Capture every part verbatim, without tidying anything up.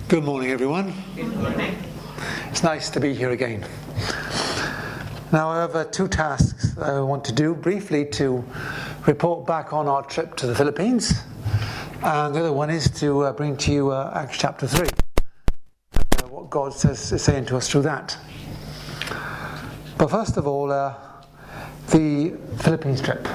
Good morning, everyone. Good morning. It's nice to be here again. Now, I have uh, two tasks I want to do. Briefly, to report back on our trip to the Philippines, and the other one is to uh, bring to you uh, Acts chapter three, and uh, what God says is saying to us through that. But first of all, uh, the Philippines trip.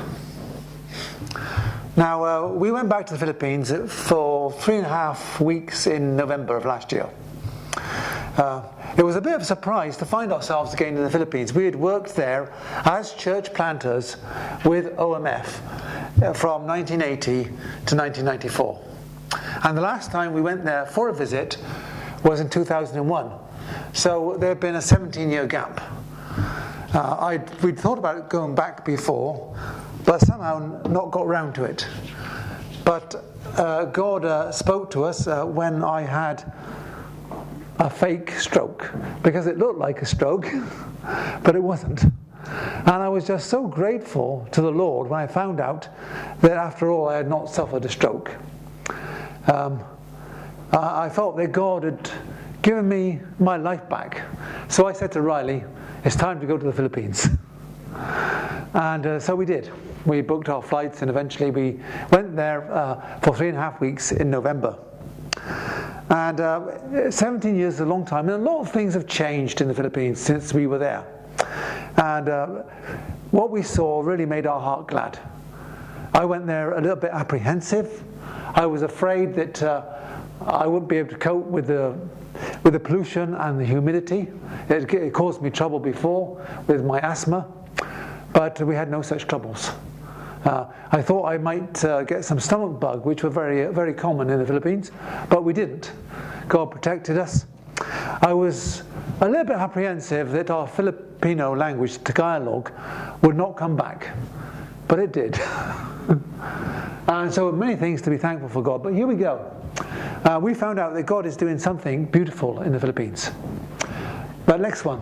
Now, uh, we went back to the Philippines for three and a half weeks in November of last year. Uh, it was a bit of a surprise to find ourselves again in the Philippines. We had worked there as church planters with O M F from nineteen eighty to nineteen ninety-four. And the last time we went there for a visit was in two thousand one. So there had been a seventeen-year gap. Uh, I'd, we'd thought about going back before, but somehow not got round to it. But uh, God uh, spoke to us uh, when I had a fake stroke, because it looked like a stroke, but it wasn't. And I was just so grateful to the Lord when I found out that after all I had not suffered a stroke. Um, I felt that God had given me my life back. So I said to Riley, it's time to go to the Philippines. And uh, so we did. We booked our flights and eventually we went there uh, for three and a half weeks in November. And uh, seventeen years is a long time, and a lot of things have changed in the Philippines since we were there. And uh, what we saw really made our heart glad. I went there a little bit apprehensive. I was afraid that uh, I wouldn't be able to cope with the with the pollution and the humidity. It, it caused me trouble before with my asthma, but we had no such troubles. Uh, I thought I might uh, get some stomach bug, which were very, very common in the Philippines, but we didn't. God protected us. I was a little bit apprehensive that our Filipino language, Tagalog, would not come back, but it did. And so many things to be thankful for God, but here we go. Uh, we found out that God is doing something beautiful in the Philippines. But next one.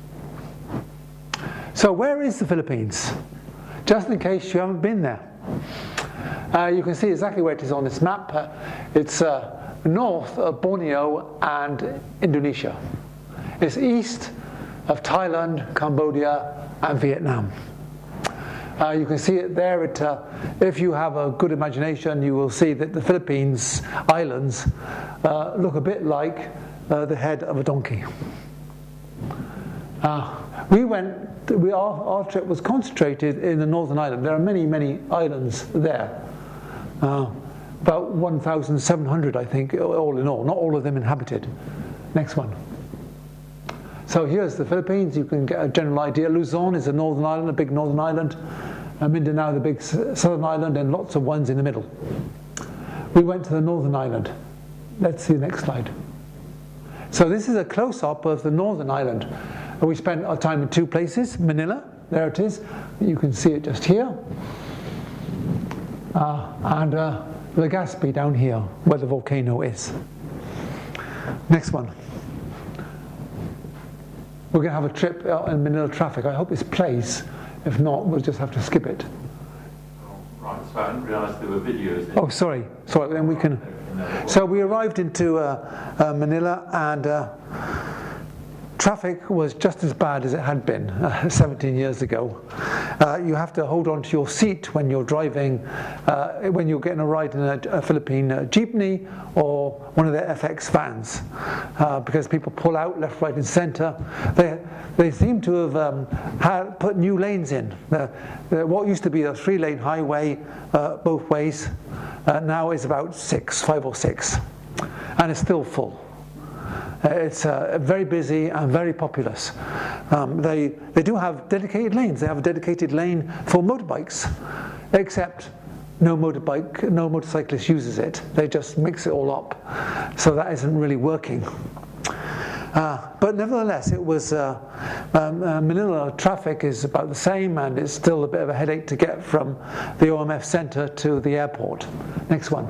So where is the Philippines? Just in case you haven't been there. Uh, you can see exactly where it is on this map. Uh, it's uh, north of Borneo and Indonesia. It's east of Thailand, Cambodia and Vietnam. Uh, you can see it there. It, uh, if you have a good imagination, you will see that the Philippines islands uh, look a bit like uh, the head of a donkey. Uh, we went, we, our, our trip was concentrated in the Northern Island. There are many, many islands there. Uh, about one thousand seven hundred, I think, all in all. Not all of them inhabited. Next one. So here's the Philippines. You can get a general idea. Luzon is a northern island, a big northern island. Uh, Mindanao, the big southern island, and lots of ones in the middle. We went to the northern island. Let's see the next slide. So this is a close-up of the northern island. We spent our time in two places. Manila, there it is. You can see it just here. Uh, and uh, Legazpi down here, where the volcano is. Next one. We're going to have a trip in Manila traffic. I hope this plays. If not, we'll just have to skip it. Oh, right, so I didn't realise there were videos. Oh, sorry. Sorry, then we can... So we arrived into uh, uh, Manila and uh, traffic was just as bad as it had been uh, seventeen years ago. Uh, you have to hold on to your seat when you're driving, uh, when you're getting a ride in a, a Philippine uh, jeepney or one of their F X vans, uh, because people pull out left, right and centre. They, they seem to have um, had, put new lanes in. Uh, what used to be a three-lane highway uh, both ways uh, now is about six, five or six, and it's still full. Uh, it's uh, very busy and very populous. Um, they they do have dedicated lanes. They have a dedicated lane for motorbikes, except no motorbike, no motorcyclist uses it. They just mix it all up, so that isn't really working. Uh, but nevertheless, it was uh, um, uh, Manila traffic is about the same, and it's still a bit of a headache to get from the O M F centre to the airport. Next one.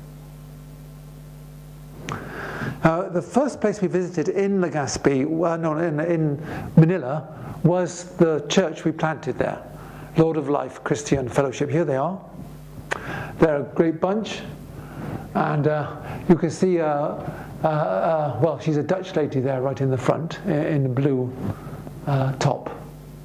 Uh, the first place we visited in Legazpi, well, no, in, in Manila, was the church we planted there, Lord of Life Christian Fellowship. Here they are. They're a great bunch. And uh, you can see, uh, uh, uh, well, she's a Dutch lady there right in the front, in the blue uh, top.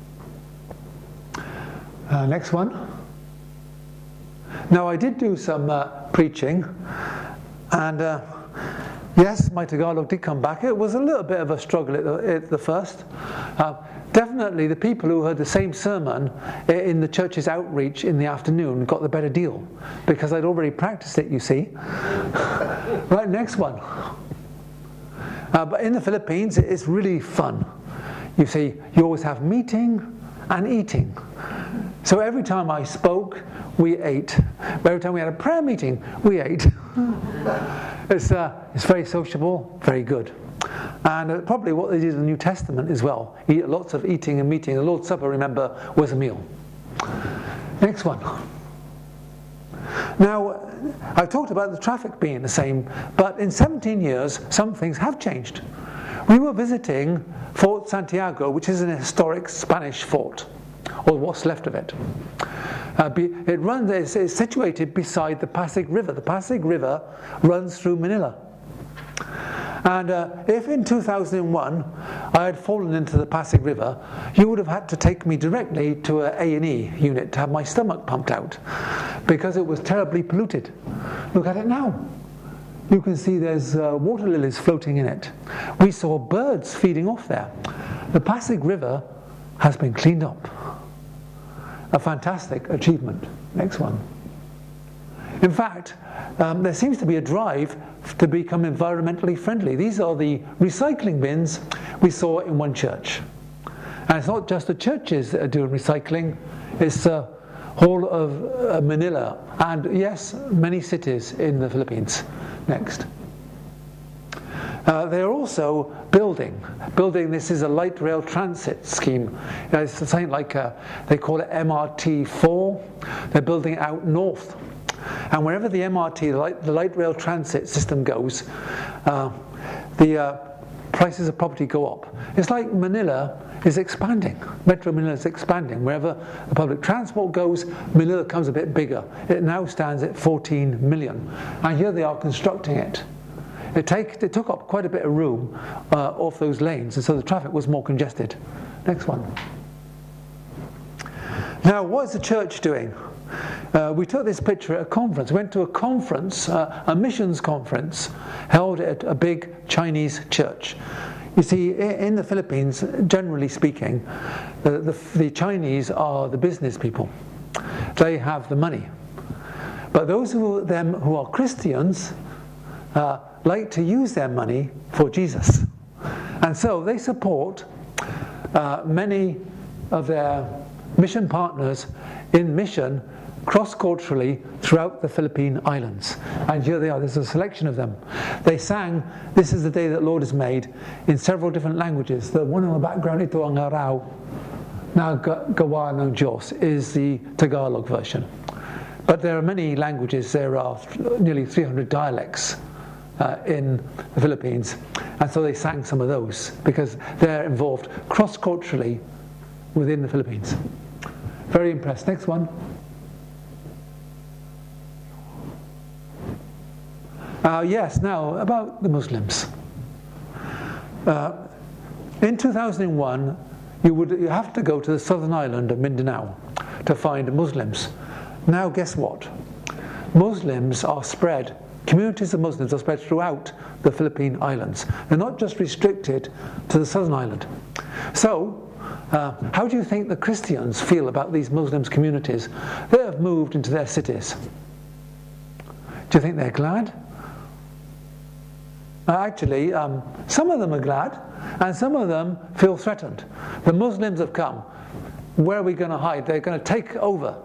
Uh, next one. Now, I did do some uh, preaching, and uh, yes, my Tagalog did come back. It was a little bit of a struggle at the, at the first. Uh, definitely the people who heard the same sermon in the church's outreach in the afternoon got the better deal, because I'd already practiced it, you see. Right, next one. Uh, but in the Philippines, it's really fun. You see, you always have meeting and eating. So every time I spoke, we ate. Every time we had a prayer meeting, we ate. It's, uh, it's very sociable, very good. And uh, probably what they did in the New Testament as well. Eat, lots of eating and meeting. The Lord's Supper, remember, was a meal. Next one. Now, I've talked about the traffic being the same, but in seventeen years, some things have changed. We were visiting Fort Santiago, which is an historic Spanish fort, or what's left of it. Uh, be, it runs, it's, it's situated beside the Pasig River. The Pasig River runs through Manila. And uh, if in two thousand one I had fallen into the Pasig River, you would have had to take me directly to an A and E unit to have my stomach pumped out, because it was terribly polluted. Look at it now. You can see there's uh, water lilies floating in it. We saw birds feeding off there. The Pasig River has been cleaned up. A fantastic achievement. Next one. In fact, um, there seems to be a drive to become environmentally friendly. These are the recycling bins we saw in one church. And it's not just the churches that are doing recycling, it's the uh, whole of uh, Manila, and yes, many cities in the Philippines. Next. Uh, they're also building. Building, this is a light rail transit scheme. Uh, it's something like, uh, they call it M R T four. They're building it out north. And wherever the M R T, the light, the light rail transit system goes, uh, the uh, prices of property go up. It's like Manila is expanding. Metro Manila is expanding. Wherever the public transport goes, Manila comes a bit bigger. It now stands at fourteen million. And here they are constructing it. It, take, it took up quite a bit of room uh, off those lanes, and so the traffic was more congested. Next one. Now, what is the church doing? Uh, we took this picture at a conference. We went to a conference, uh, a missions conference, held at a big Chinese church. You see, in the Philippines, generally speaking, the, the, the Chinese are the business people. They have the money. But those of them who are Christians uh, like to use their money for Jesus. And so they support uh, many of their mission partners in mission cross-culturally throughout the Philippine Islands. And here they are, there's a selection of them. They sang "This is the Day that Lord has made" in several different languages. The one in the background, Ito ang araw na gawa ng Diyos, is the Tagalog version. But there are many languages. There are nearly three hundred dialects uh, in the Philippines. And so they sang some of those because they're involved cross-culturally within the Philippines. Very impressed. Next one. Uh, yes, now about the Muslims. Uh, in two thousand one, you would you have to go to the southern island of Mindanao to find Muslims. Now, guess what? Muslims are spread, communities of Muslims are spread throughout the Philippine Islands. They're not just restricted to the southern island. So, uh, how do you think the Christians feel about these Muslim communities that have moved into their cities? Do you think they're glad? Actually, um, some of them are glad, and some of them feel threatened. The Muslims have come. Where are we going to hide? They're going to take over.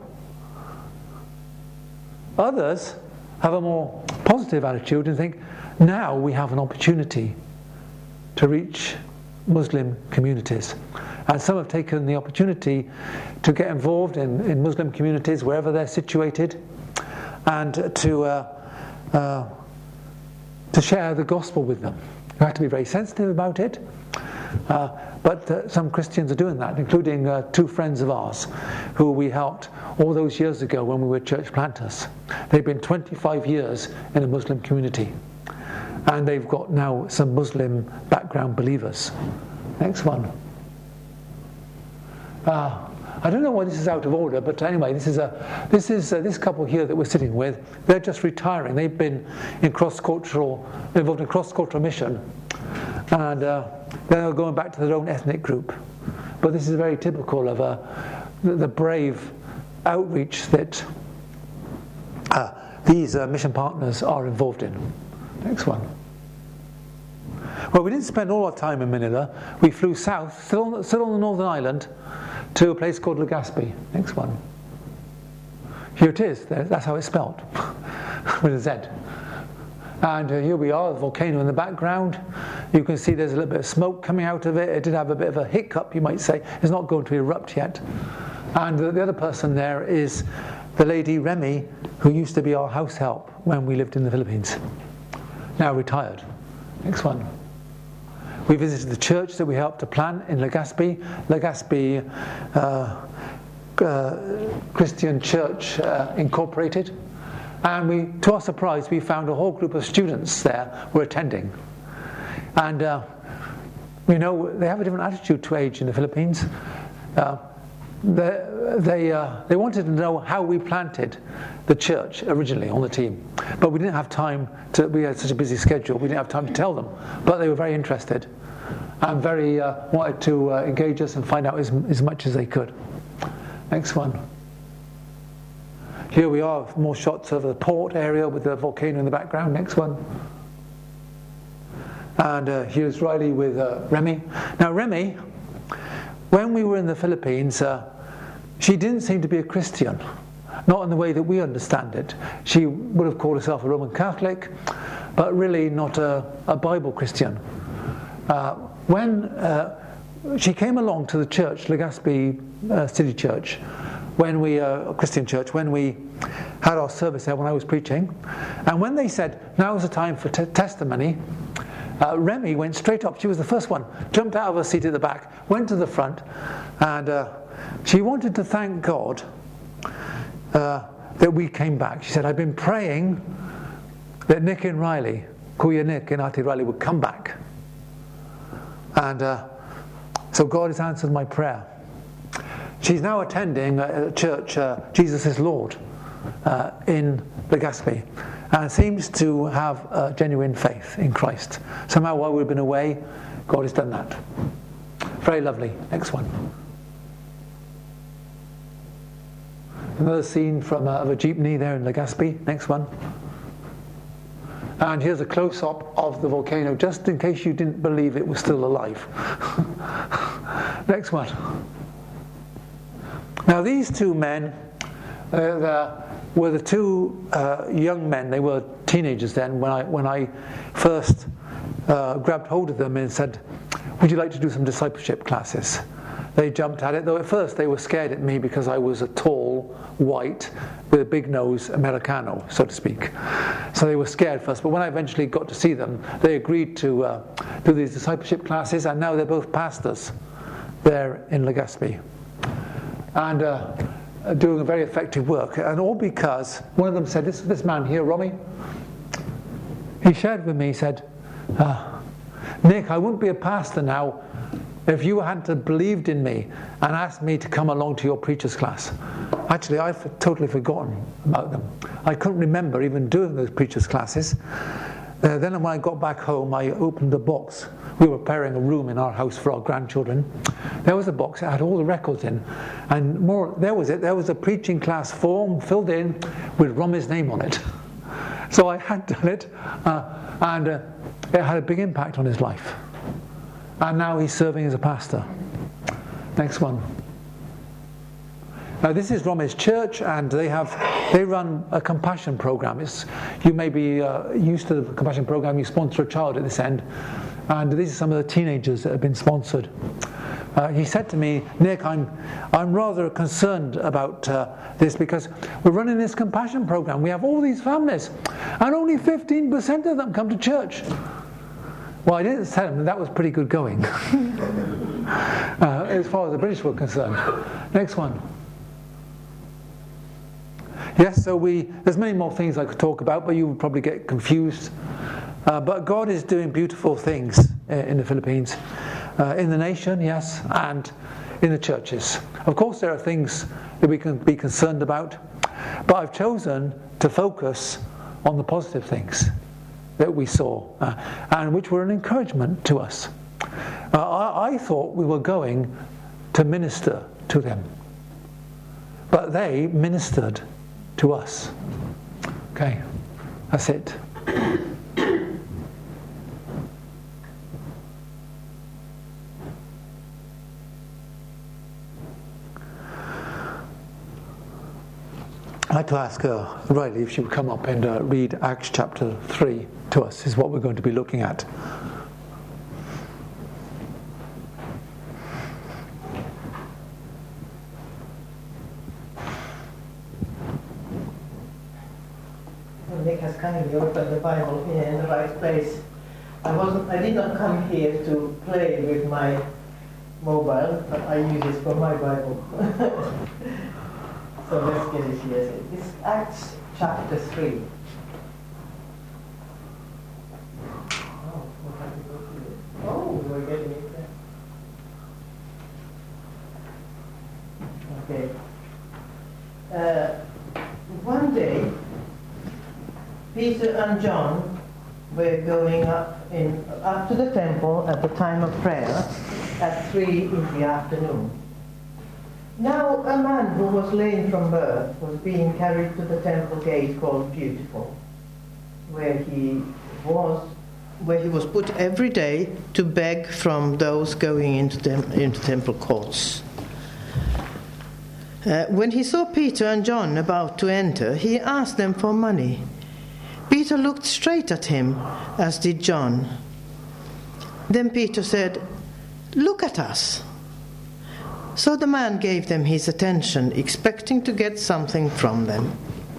Others have a more positive attitude and think, now we have an opportunity to reach Muslim communities. And some have taken the opportunity to get involved in, in Muslim communities wherever they're situated, and to uh, uh, to share the gospel with them. You have to be very sensitive about it, Uh, but uh, some Christians are doing that, including uh, two friends of ours who we helped all those years ago when we were church planters. They've been twenty-five years in a Muslim community, and they've got now some Muslim background believers. Next one. Uh, I don't know why this is out of order, but anyway, this is a this is uh, this couple here that we're sitting with. They're just retiring. They've been in cross-cultural, involved in cross-cultural mission, and uh, they're going back to their own ethnic group. But this is very typical of uh, the, the brave outreach that uh, these uh, mission partners are involved in. Next one. Well, we didn't spend all our time in Manila. We flew south, still on, still on the Northern Island, to a place called Legazpi. Next one. Here it is. That's how it's spelled, with a Z. And uh, here we are, the volcano in the background. You can see there's a little bit of smoke coming out of it. It did have a bit of a hiccup, you might say. It's not going to erupt yet. And the, the other person there is the lady Remy, who used to be our house help when we lived in the Philippines. Now retired. Next one. We visited the church that we helped to plant in Legazpi, Legazpi uh, uh, Christian Church uh, Incorporated, and we, to our surprise, we found a whole group of students there were attending. And uh, you know, they have a different attitude to age in the Philippines. Uh, they they, uh, they wanted to know how we planted the church originally on the team, but we didn't have time to. We had such a busy schedule. We didn't have time to tell them, but they were very interested and very uh, wanted to uh, engage us and find out as, as much as they could. Next one. Here we are, more shots of the port area with the volcano in the background. Next one. And uh, here's Riley with uh, Remy. Now Remy, when we were in the Philippines, uh, she didn't seem to be a Christian, not in the way that we understand it. She would have called herself a Roman Catholic, but really not a, a Bible Christian. Uh, when uh, she came along to the church, Legazpi uh, City Church, when we, uh, a Christian church, when we had our service there when I was preaching, and when they said, now is the time for t- testimony, Uh, Remy went straight up. She was the first one, jumped out of her seat at the back, went to the front, and uh, she wanted to thank God uh, that we came back. She said, I've been praying that Nick and Riley, Kuya Nick and Ate Riley, would come back. And uh, so God has answered my prayer. She's now attending a church, uh, Jesus is Lord, uh, in Legazpi, and seems to have a genuine faith in Christ. Somehow while we've been away, God has done that. Very lovely. Next one. Another scene from uh, of a jeepney there in Legazpi. Next one. And here's a close-up of the volcano, just in case you didn't believe it was still alive. Next one. Now these two men, uh, the, were the two uh, young men. They were teenagers then when I when I first uh, grabbed hold of them and said, would you like to do some discipleship classes? They jumped at it, though at first they were scared at me because I was a tall, white, with a big nose Americano, so to speak. So they were scared first, but when I eventually got to see them, they agreed to uh, do these discipleship classes, and now they're both pastors there in Legazpi. And uh, doing a very effective work, and all because one of them said, this this man here, Romy, he shared with me, he said, uh, Nick, I wouldn't be a pastor now if you hadn't believed in me and asked me to come along to your preacher's class. Actually, I've totally forgotten about them. I couldn't remember even doing those preacher's classes. Uh, then when I got back home, I opened a box. We were preparing a room in our house for our grandchildren. There was a box that had all the records in, and more. There was it. There was a preaching class form filled in with Romy's name on it. So I had done it, uh, and uh, it had a big impact on his life. And now he's serving as a pastor. Next one. Now this is Romy's church, and they have they run a compassion program. It's, you may be uh, used to the compassion program. You sponsor a child at this end, and these are some of the teenagers that have been sponsored. Uh, he said to me, Nick, I'm I'm rather concerned about uh, this because we're running this compassion program. We have all these families, and only fifteen percent of them come to church. Well, I didn't tell them that that was pretty good going, uh, as far as the British were concerned. Next one. Yes, so we, there's many more things I could talk about, but you would probably get confused. Uh, but God is doing beautiful things in the Philippines, uh, in the nation, yes, and in the churches. Of course, there are things that we can be concerned about, but I've chosen to focus on the positive things that we saw, uh, and which were an encouragement to us. Uh, I, I thought we were going to minister to them, but they ministered to us. Okay, that's it. I'd like to ask uh, Riley if she would come up and uh, read Acts chapter three to us, is what we're going to be looking at. Nick has kindly opened the Bible here in the right place. I wasn't. I did not come here to play with my mobile, but I use it for my Bible. So let's get it here. It's Acts chapter three. Oh, we'll have to go through it. Oh, we're getting it there. Okay. Uh, one day, Peter and John were going up in up to the temple at the time of prayer at three in the afternoon. Now a man who was lame from birth was being carried to the temple gate called Beautiful, where he was where he was put every day to beg from those going into them into temple courts. Uh, when he saw Peter and John about to enter, he asked them for money. Peter looked straight at him, as did John. Then Peter said, "Look at us." So the man gave them his attention, expecting to get something from them.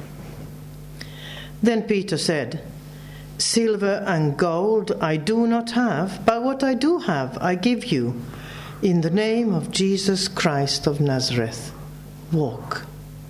Then Peter said, "Silver and gold I do not have, but what I do have I give you. In the name of Jesus Christ of Nazareth, walk."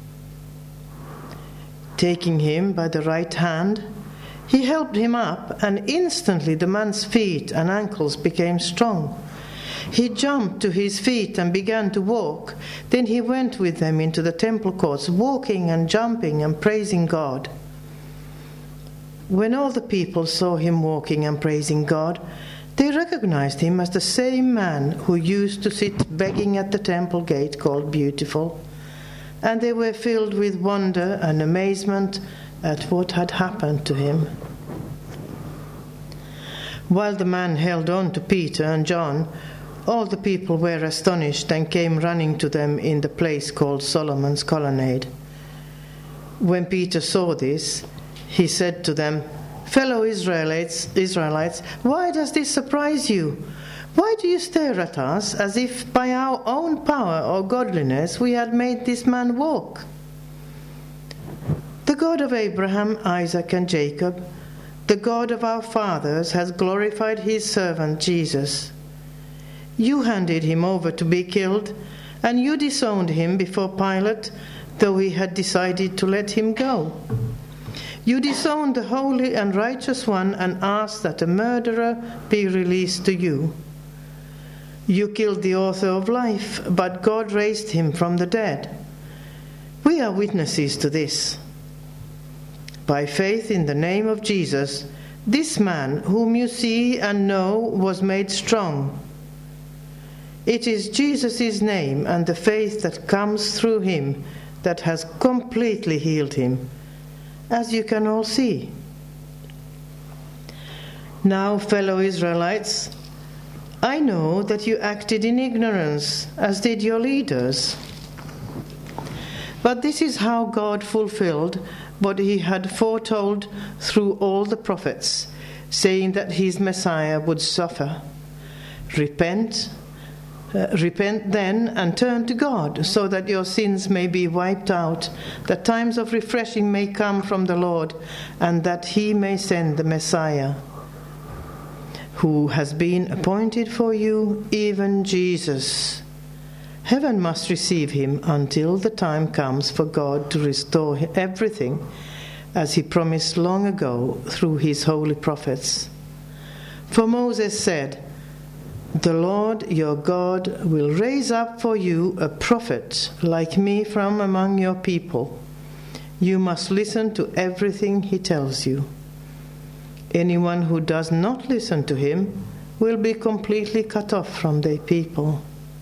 Taking him by the right hand, he helped him up, and instantly the man's feet and ankles became strong. He jumped to his feet and began to walk. Then he went with them into the temple courts, walking and jumping and praising God. When all the people saw him walking and praising God, they recognized him as the same man who used to sit begging at the temple gate called Beautiful, and they were filled with wonder and amazement at what had happened to him. While the man held on to Peter and John, all the people were astonished and came running to them in the place called Solomon's Colonnade. When Peter saw this, he said to them, "Fellow Israelites, Israelites, why does this surprise you? Why do you stare at us as if by our own power or godliness we had made this man walk? The God of Abraham, Isaac, and Jacob, the God of our fathers, has glorified his servant Jesus. You handed him over to be killed, and you disowned him before Pilate, though he had decided to let him go. You disowned the holy and righteous one and asked that a murderer be released to you. You killed the author of life, but God raised him from the dead. We are witnesses to this. By faith in the name of Jesus, this man whom you see and know was made strong. It is Jesus' name and the faith that comes through him that has completely healed him, as you can all see. Now, fellow Israelites, I know that you acted in ignorance, as did your leaders. But this is how God fulfilled what he had foretold through all the prophets, saying that his Messiah would suffer. Repent, uh, repent then and turn to God, so that your sins may be wiped out, that times of refreshing may come from the Lord, and that he may send the Messiah, who has been appointed for you, even Jesus. Heaven must receive him until the time comes for God to restore everything, as he promised long ago through his holy prophets. For Moses said, "The Lord your God will raise up for you a prophet like me from among your people. You must listen to everything he tells you. Anyone who does not listen to him will be completely cut off from their people."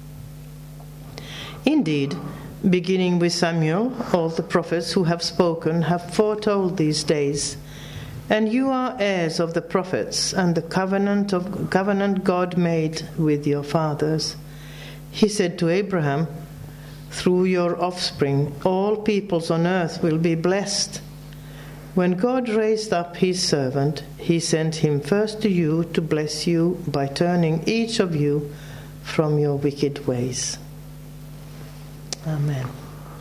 Indeed, beginning with Samuel, all the prophets who have spoken have foretold these days. And you are heirs of the prophets and the covenant of covenant God made with your fathers. He said to Abraham, "Through your offspring, all peoples on earth will be blessed." When God raised up his servant, he sent him first to you to bless you by turning each of you from your wicked ways. Amen.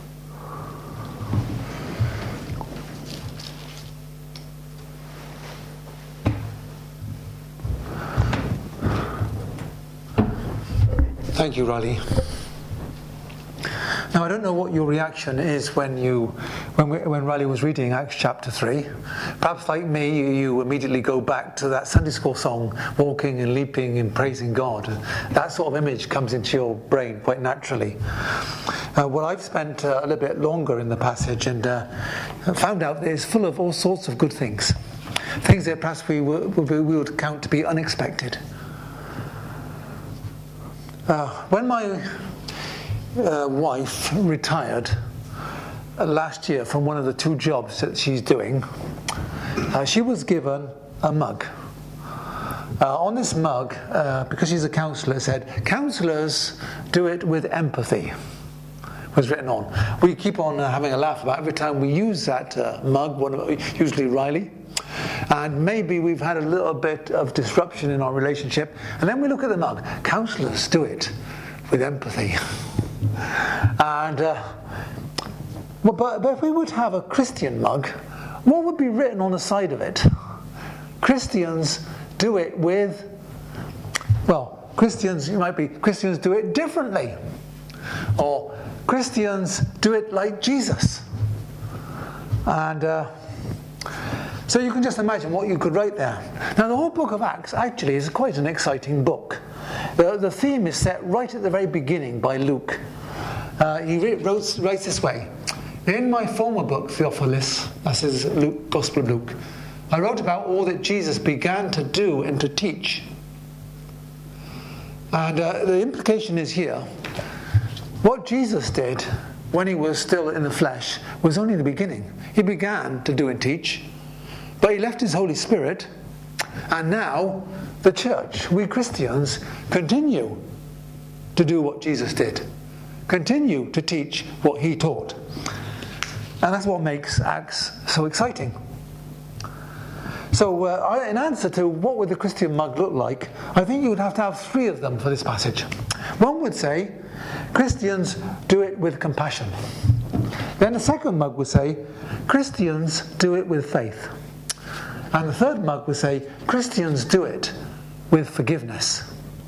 Thank you, Riley. Now, I don't know what your reaction is when you, when, we, when Riley was reading Acts chapter three. Perhaps like me, you, you immediately go back to that Sunday school song, walking and leaping and praising God. That sort of image comes into your brain quite naturally. Uh, well, I've spent uh, a little bit longer in the passage and uh, found out that it's full of all sorts of good things. Things that perhaps we would, we would count to be unexpected. Uh, when my uh, wife retired uh, last year from one of the two jobs that she's doing, uh, she was given a mug. Uh, on this mug, uh, because she's a counsellor, it said, "Counsellors do it with empathy," was written on. We keep on uh, having a laugh about it every time we use that uh, mug, one of, usually Riley. And maybe we've had a little bit of disruption in our relationship. And then we look at the mug. Counsellors do it with empathy. And uh, well, but, but if we were to have a Christian mug, what would be written on the side of it? Christians do it with, well, Christians, you might be, Christians do it differently. Or Christians do it like Jesus. And uh, so you can just imagine what you could write there. Now, the whole book of Acts actually is quite an exciting book. The, the theme is set right at the very beginning by Luke. Uh, he wrote, writes this way: "In my former book, Theophilus," that's his Luke, Gospel of Luke, "I wrote about all that Jesus began to do and to teach." And uh, the implication is here, what Jesus did when he was still in the flesh was only the beginning. He began to do and teach, but he left his Holy Spirit, and now the church, we Christians, continue to do what Jesus did, continue to teach what he taught. And that's what makes Acts so exciting. So uh, in answer to what would the Christian mug look like, I think you would have to have three of them for this passage. One would say, Christians do it with compassion. Then the second mug would say, Christians do it with faith. And the third mug would say, Christians do it with forgiveness.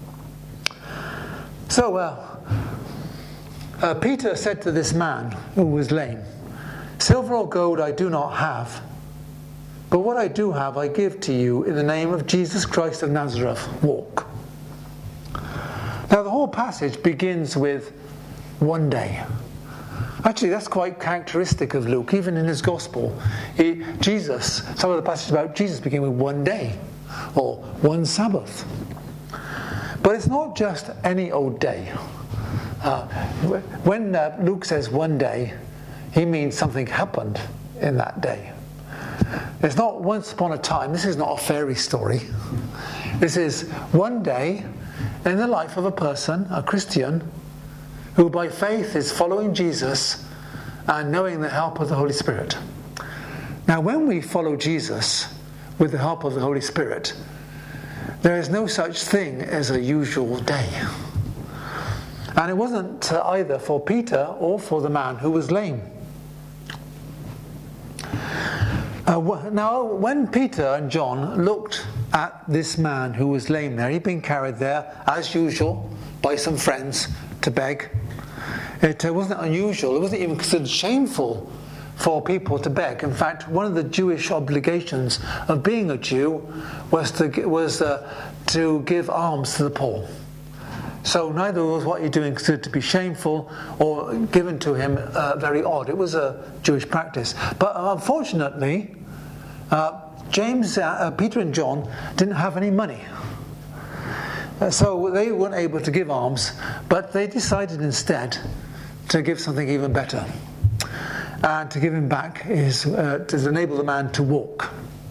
So uh, uh, Peter said to this man who was lame, "Silver or gold I do not have, but what I do have I give to you in the name of Jesus Christ of Nazareth, walk." Now the whole passage begins with one day. Actually, that's quite characteristic of Luke. Even in his gospel, he, Jesus, some of the passages about Jesus begin with one day or one Sabbath. But it's not just any old day. Uh, when uh, Luke says one day, he means something happened in that day. It's not once upon a time. This is not a fairy story. This is one day in the life of a person, a Christian, who by faith is following Jesus and knowing the help of the Holy Spirit. Now, when we follow Jesus with the help of the Holy Spirit, there is no such thing as a usual day. And it wasn't either for Peter or for the man who was lame. Uh, wh- now, when Peter and John looked at this man who was lame there, he'd been carried there, as usual, by some friends to beg. It uh, wasn't unusual, it wasn't even considered shameful for people to beg. In fact, one of the Jewish obligations of being a Jew was to, was, uh, to give alms to the poor. So neither was what you're doing considered to be shameful or given to him uh, very odd. It was a Jewish practice. But unfortunately, uh, James, uh, Peter and John didn't have any money. Uh, so they weren't able to give alms, but they decided instead to give something even better. And to give him back is uh, to enable the man to walk.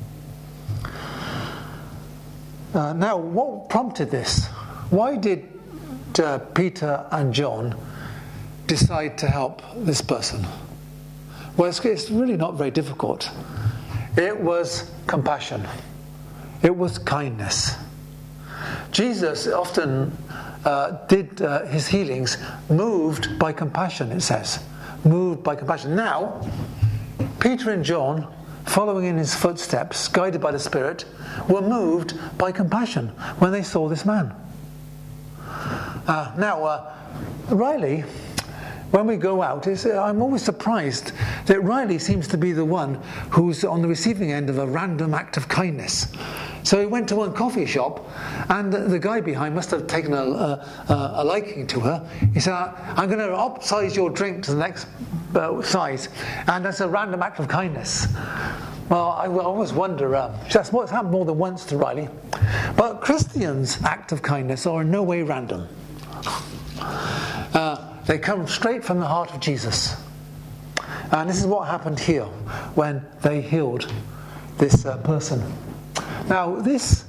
Uh, now, what prompted this? Why did Uh, Peter and John decide to help this person? Well, it's, it's really not very difficult. It was compassion. It was kindness. Jesus often uh, did uh, his healings moved by compassion, it says. Moved by compassion. Now, Peter and John, following in his footsteps, guided by the Spirit, were moved by compassion when they saw this man. Uh, now, uh, Riley, when we go out, is, uh, I'm always surprised that Riley seems to be the one who's on the receiving end of a random act of kindness. So he went to one coffee shop, and the, the guy behind must have taken a, a, a liking to her. He said, I'm going to upsize your drink to the next uh, size, and that's a random act of kindness. Well, I, I always wonder, uh, that's what's happened more than once to Riley. But Christians' act of kindness are in no way random. Uh, they come straight from the heart of Jesus. And this is what happened here when they healed this uh, person. Now, this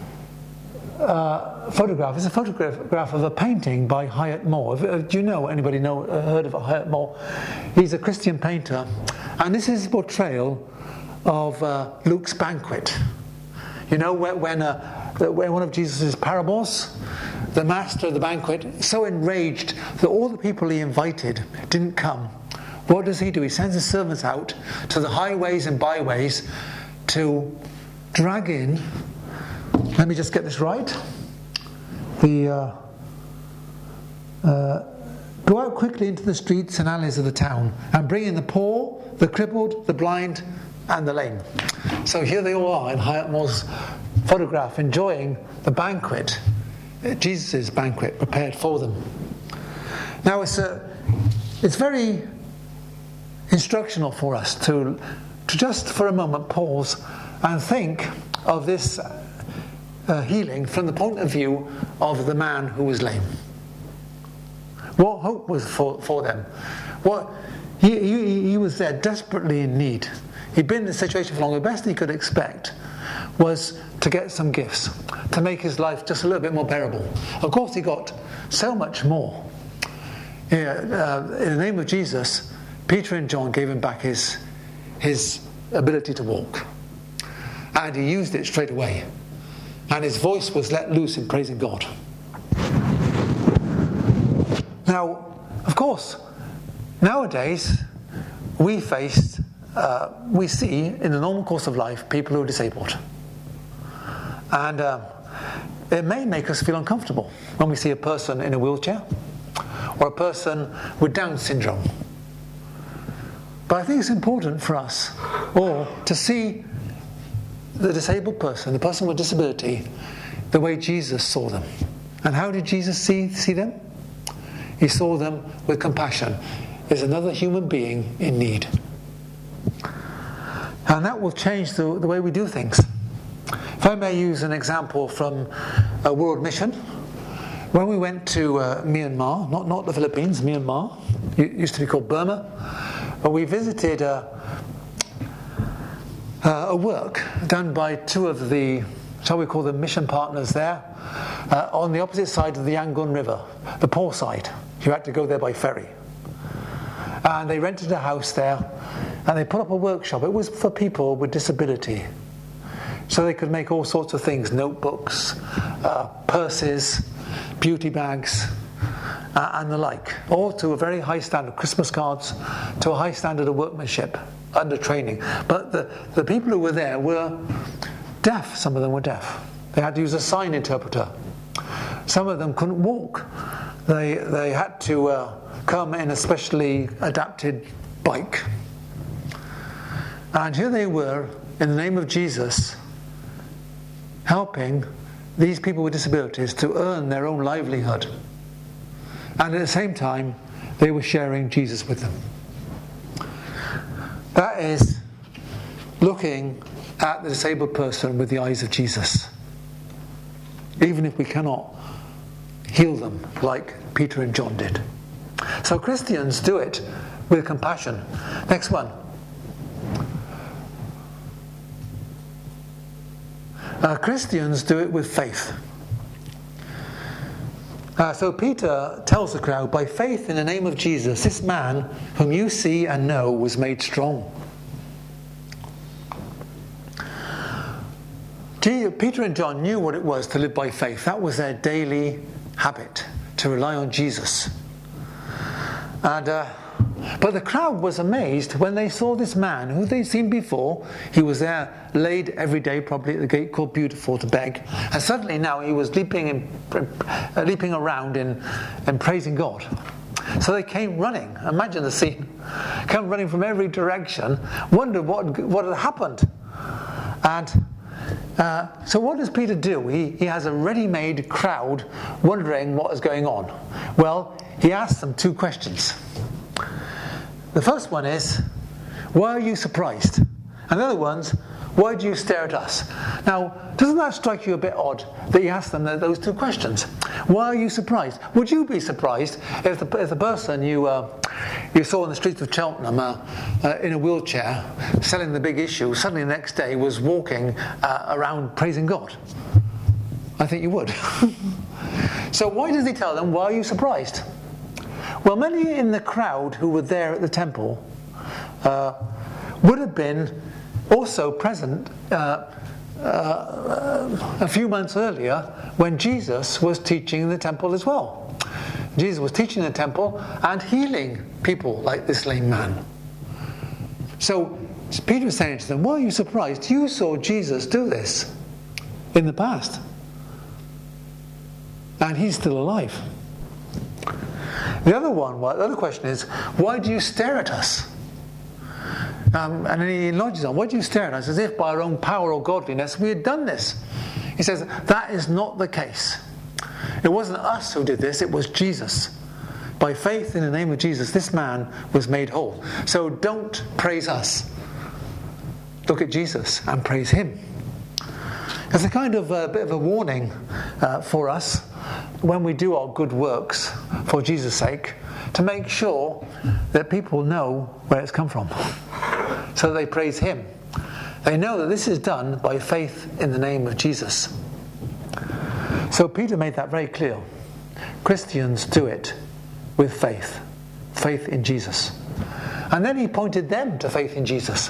uh, photograph is a photograph of a painting by Hyatt Moore. Do you know, anybody know, uh, heard of Hyatt Moore? He's a Christian painter. And this is a portrayal of uh, Luke's banquet. You know, when, when, uh, when one of Jesus' parables, the master of the banquet, so enraged that all the people he invited didn't come, what does he do? He sends his servants out to the highways and byways to drag in, let me just get this right, the uh, uh, go out quickly into the streets and alleys of the town and bring in the poor, the crippled, the blind, and the lame. So here they all are in Hyatt Moore's photograph, enjoying the banquet, Jesus' banquet prepared for them. Now it's a, it's very instructional for us to, to just for a moment pause and think of this uh, healing from the point of view of the man who was lame. What hope was for, for them? What he, he, he was there desperately in need. He'd been in this situation for long. The best he could expect was to get some gifts, to make his life just a little bit more bearable. Of course, he got so much more. Yeah, uh, in the name of Jesus, Peter and John gave him back his, his ability to walk. And he used it straight away. And his voice was let loose in praising God. Now, of course, nowadays, we face Uh, we see in the normal course of life people who are disabled, and uh, it may make us feel uncomfortable when we see a person in a wheelchair or a person with Down syndrome. But I think it's important for us all to see the disabled person, the person with disability, the way Jesus saw them. And how did Jesus see, see them? He saw them with compassion. There's another human being in need. And that will change the, the way we do things. If I may use an example from a World Mission. When we went to uh, Myanmar, not, not the Philippines, Myanmar, it used to be called Burma, but we visited uh, uh, a work done by two of the, shall we call them, mission partners there, uh, on the opposite side of the Yangon River, the poor side. You had to go there by ferry. And they rented a house there, and they put up a workshop. It was for people with disability. So they could make all sorts of things, notebooks, uh, purses, beauty bags, uh, and the like, all to a very high standard, Christmas cards, to a high standard of workmanship, under training. But the, the people who were there were deaf. Some of them were deaf. They had to use a sign interpreter. Some of them couldn't walk. They, they had to uh, come in a specially adapted bike. And here they were, in the name of Jesus, helping these people with disabilities to earn their own livelihood. And at the same time, they were sharing Jesus with them. That is looking at the disabled person with the eyes of Jesus. Even if we cannot heal them like Peter and John did. So Christians do it with compassion. Next one. Uh, Christians do it with faith. Uh, so Peter tells the crowd, by faith in the name of Jesus, this man whom you see and know was made strong. Peter and John knew what it was to live by faith. That was their daily habit, to rely on Jesus. And uh, but the crowd was amazed when they saw this man who they'd seen before. He was there laid every day, probably at the gate called Beautiful, to beg. And suddenly now he was leaping in, uh, leaping around in, and praising God. So they came running. Imagine the scene. Came running from every direction, wondered what, what had happened. And uh, so what does Peter do? He, he has a ready-made crowd wondering what is going on. Well, he asks them two questions. The first one is, why are you surprised? And the other one's, why do you stare at us? Now, doesn't that strike you a bit odd that you ask them those two questions? Why are you surprised? Would you be surprised if the, if the person you uh, you saw in the streets of Cheltenham uh, uh, in a wheelchair selling the big issue suddenly the next day was walking uh, around praising God? I think you would. So why does he tell them, why are you surprised? Well, many in the crowd who were there at the temple uh, would have been also present uh, uh, a few months earlier when Jesus was teaching in the temple as well. Jesus was teaching in the temple and healing people like this lame man. So Peter was saying to them, why are you surprised? You saw Jesus do this in the past. And he's still alive. The other one, the other question is, why do you stare at us? Um, and then he enlarges on, why do you stare at us? As if by our own power or godliness we had done this. He says, that is not the case. It wasn't us who did this, it was Jesus. By faith in the name of Jesus, this man was made whole. So don't praise us. Look at Jesus and praise him. It's a kind of a bit of a warning uh, for us when we do our good works for Jesus' sake, to make sure that people know where it's come from. So they praise him. They know that this is done by faith in the name of Jesus. So Peter made that very clear. Christians do it with faith. Faith in Jesus. And then he pointed them to faith in Jesus.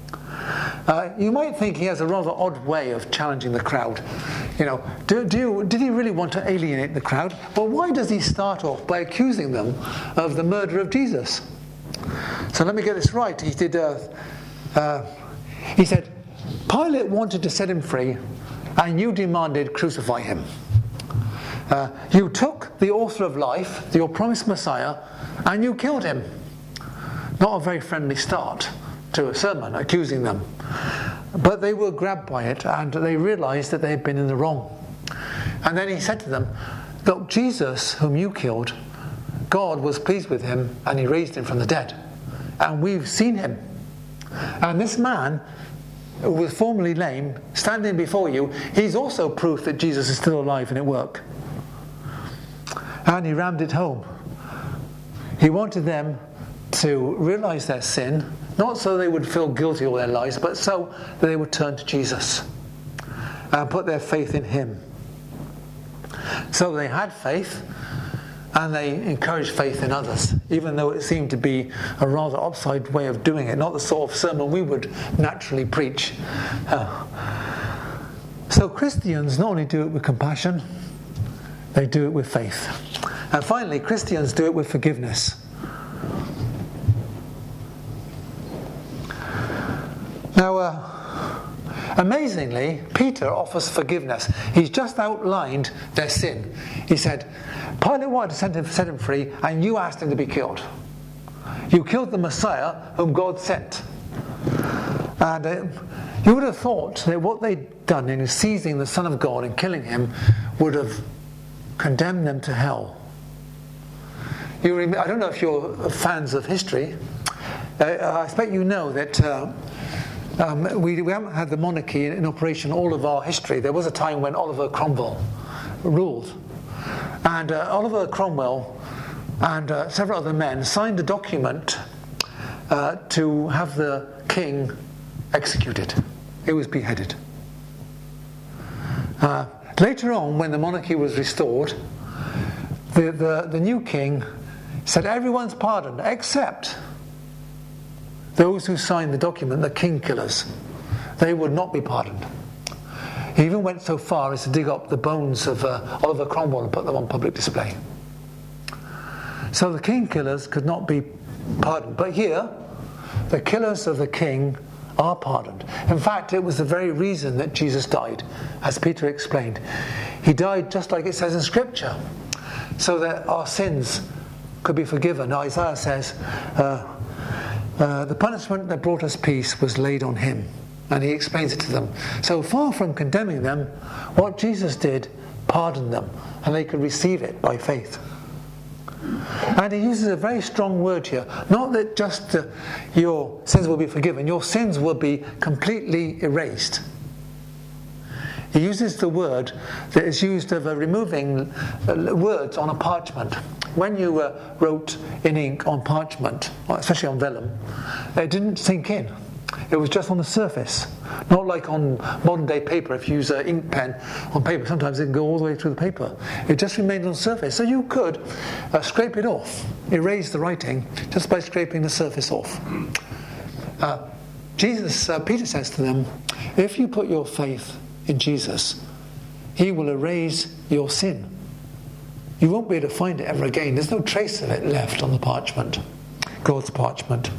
Uh, you might think he has a rather odd way of challenging the crowd. You know, do, do you, did he really want to alienate the crowd? Well, why does he start off by accusing them of the murder of Jesus? So let me get this right. He did. Uh, uh, he said, Pilate wanted to set him free, and you demanded crucify him. Uh, you took the author of life, your promised Messiah, and you killed him. Not a very friendly start to a sermon, accusing them. But they were grabbed by it, and they realized that they had been in the wrong. And then he said to them, look, Jesus, whom you killed, God was pleased with him, and he raised him from the dead. And we've seen him. And this man, who was formerly lame, standing before you, he's also proof that Jesus is still alive and at work. And he rammed it home. He wanted them to realize their sin, not so they would feel guilty all their lives, but so that they would turn to Jesus and put their faith in him. So they had faith, and they encouraged faith in others, even though it seemed to be a rather upside way of doing it, not the sort of sermon we would naturally preach. Uh, so Christians not only do it with compassion, they do it with faith. And finally, Christians do it with forgiveness. Now, uh, amazingly, Peter offers forgiveness. He's just outlined their sin. He said, Pilate wanted to set him, set him free, and you asked him to be killed. You killed the Messiah whom God sent. And uh, you would have thought that what they'd done in seizing the Son of God and killing him would have condemned them to hell. You rem- I don't know if you're fans of history. Uh, I expect you know that uh, um, we, we haven't had the monarchy in, in operation all of our history. There was a time when Oliver Cromwell ruled. And uh, Oliver Cromwell and uh, several other men signed a document uh, to have the king executed. He was beheaded. Uh, later on, when the monarchy was restored, the, the, the new king said everyone's pardoned except those who signed the document, the king killers. They would not be pardoned. He even went so far as to dig up the bones of uh, Oliver Cromwell and put them on public display. So the king killers could not be pardoned. But here, the killers of the king are pardoned. In fact, it was the very reason that Jesus died, as Peter explained. He died just like it says in Scripture, so that our sins could be forgiven. Now, Isaiah says, uh, uh, the punishment that brought us peace was laid on him. And he explains it to them. So far from condemning them, what Jesus did pardoned them, and they could receive it by faith. And he uses a very strong word here. Not that just uh, your sins will be forgiven, your sins will be completely erased. He uses the word that is used of uh, removing uh, words on a parchment. When you uh, wrote in ink on parchment, especially on vellum, it didn't sink in. It was just on the surface. Not like on modern day paper. If you use an ink pen on paper, sometimes it can go all the way through the paper. It just remained on the surface. So you could uh, scrape it off, erase the writing, just by scraping the surface off. Uh, Jesus, uh, Peter says to them, if you put your faith in Jesus, he will erase your sin. You won't be able to find it ever again. There's no trace of it left on the parchment, God's parchment.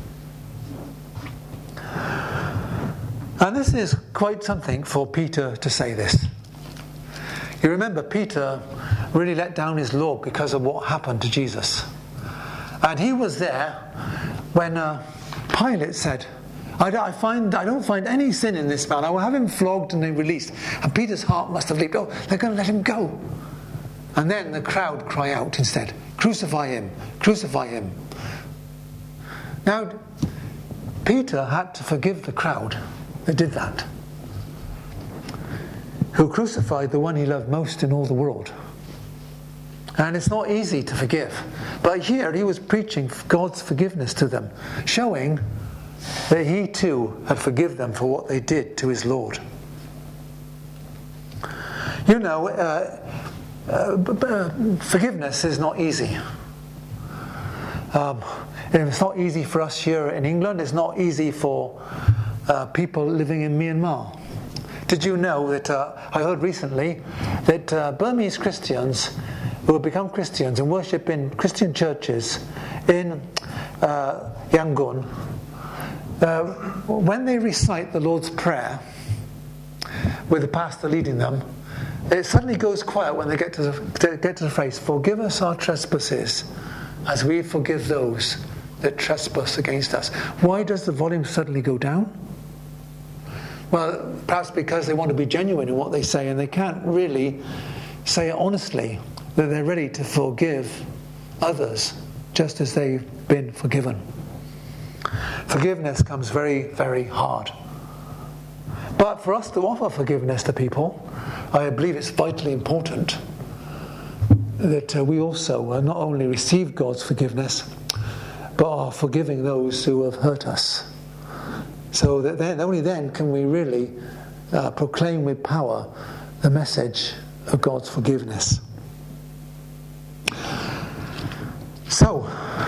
And this is quite something for Peter to say this. You remember, Peter really let down his log because of what happened to Jesus. And he was there when uh, Pilate said, I, I, find, I don't find any sin in this man. I will have him flogged and then released. And Peter's heart must have leaped. Oh, they're going to let him go. And then the crowd cry out instead, crucify him, crucify him. Now, Peter had to forgive the crowd that did that, who crucified the one he loved most in all the world. And it's not easy to forgive. But here he was preaching God's forgiveness to them, showing that he too had forgiven them for what they did to his Lord. You know, uh, uh, b- uh, forgiveness is not easy. Um, it's not easy for us here in England. It's not easy for uh, people living in Myanmar. Did you know that, uh, I heard recently, that uh, Burmese Christians who have become Christians and worship in Christian churches in uh, Yangon, uh, when they recite the Lord's Prayer, with the pastor leading them, it suddenly goes quiet when they get to the, to get to the phrase, forgive us our trespasses as we forgive those that trespass against us. Why does the volume suddenly go down? Well, perhaps because they want to be genuine in what they say, and they can't really say honestly that they're ready to forgive others just as they've been forgiven. Forgiveness comes very, very hard. But for us to offer forgiveness to people, I believe it's vitally important that uh, we also uh, not only receive God's forgiveness, but are forgiving those who have hurt us. So that then, only then can we really uh, proclaim with power the message of God's forgiveness. So,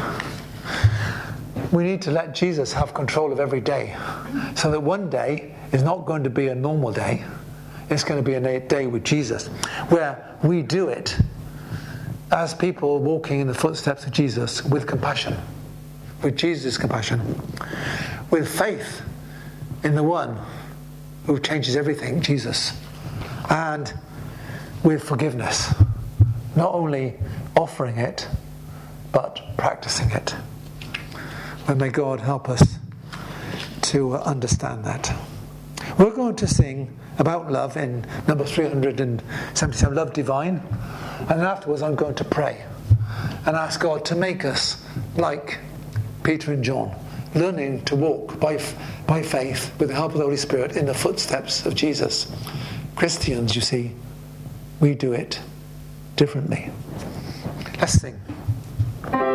we need to let Jesus have control of every day, so that one day is not going to be a normal day. It's going to be a day with Jesus, where we do it as people walking in the footsteps of Jesus with compassion, with Jesus' compassion, with faith in the one who changes everything, Jesus, and with forgiveness, not only offering it, but practicing it. And may God help us to understand that. We're going to sing about love in number three hundred seventy-seven, Love Divine, and then afterwards I'm going to pray and ask God to make us like Peter and John, learning to walk by, by faith with the help of the Holy Spirit in the footsteps of Jesus. Christians, you see, we do it differently. Let's sing.